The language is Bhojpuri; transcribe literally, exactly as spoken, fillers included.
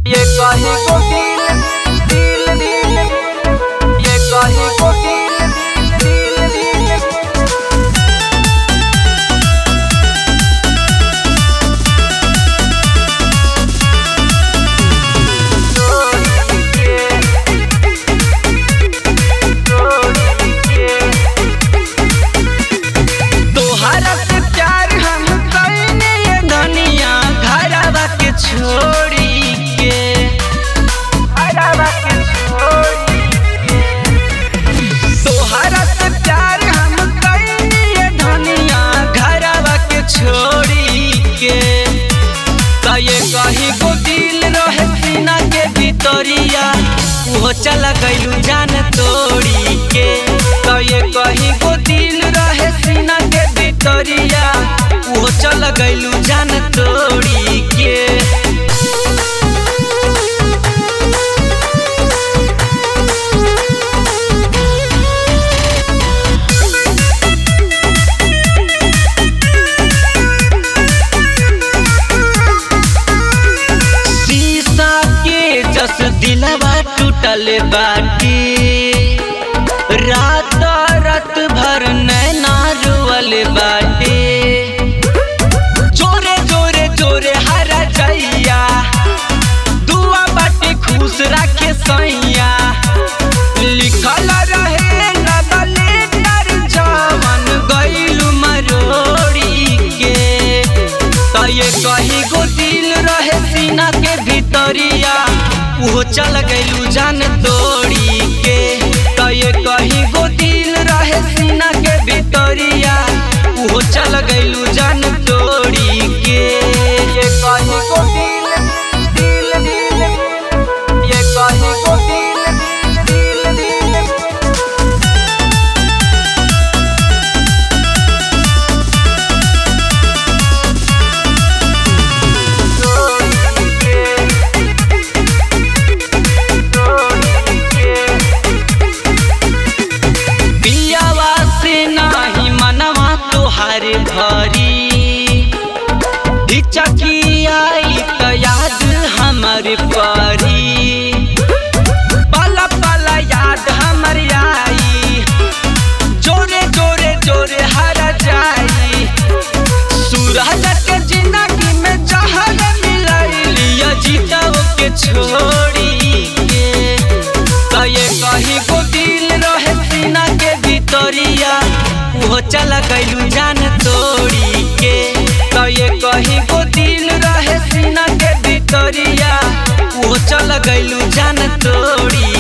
ये कहीं को दिल दिल दिल ये कहीं को दिल दिल दिल तोहरा से प्यार हम कइने ये धनिया घरवा के छोड़ी के घरवा के छोड़ी के तोहरा से प्यार हम कइने ये धनिया घरवा के छोड़ी के कहे कहीं को दिल रहे सीना के भीतरिया वो चला गइलू जान तोड़ी के कहे कहीं को दिल रहे सीना के भीतरिया वो चला गइलू जान तोड़ी के शीशा के जस दिलवा टूटल बाटी रात रात भर नैना रुअल बाटे जोरे जोरे जोरे हरा जइया दुआ बाटे खुश रखे सैया लिखल रहे लव लेटर जवन गइलू मरोड़ी के कहे कहीं गो दिल रहे सीना के भीतरिया वो चल गइलू जान तोड़ी के कहे कहीं गो दिल रहे सीना के भीतरिया वो चल गइलू जान तोड़ी के ये कहीं गो दिल दिल दिल ये कहीं गो दिल दिल दिल पियावा से नाही मनवा तोहार भरी हिचकी आई त याद हमर परी पला पला याद हमर आई जोरे जोरे जोरे हरा जाई सूरज के जिंदगी में जहर मिलैलिया जीताओ के छोड़ी के कहे कहीं को दिल रहे सीना के भीतरिया वो चला गइलू जान तोड़ी के कहे कहीं को दिल रहे सीना के भीतरिया वो चला गइलू जान तोड़ी